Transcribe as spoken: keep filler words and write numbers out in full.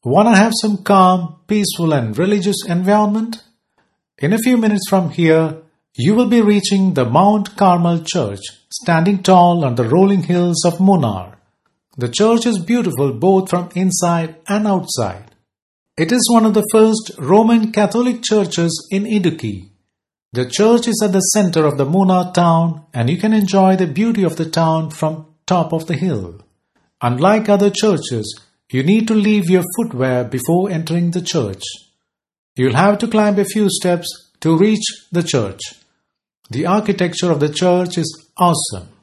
Wanna have some calm, peaceful and religious environment? In a few minutes from here, you will be reaching the Mount Carmel Church, standing tall on the rolling hills of Munnar. The church is beautiful both from inside and outside. It is one of the first Roman Catholic churches in Idukki. The church is at the center of the Munnar town and you can enjoy the beauty of the town from top of the hill. Unlike other churches, you need to leave your footwear before entering the church. You'll have to climb a few steps to reach the church. The architecture of the church is awesome.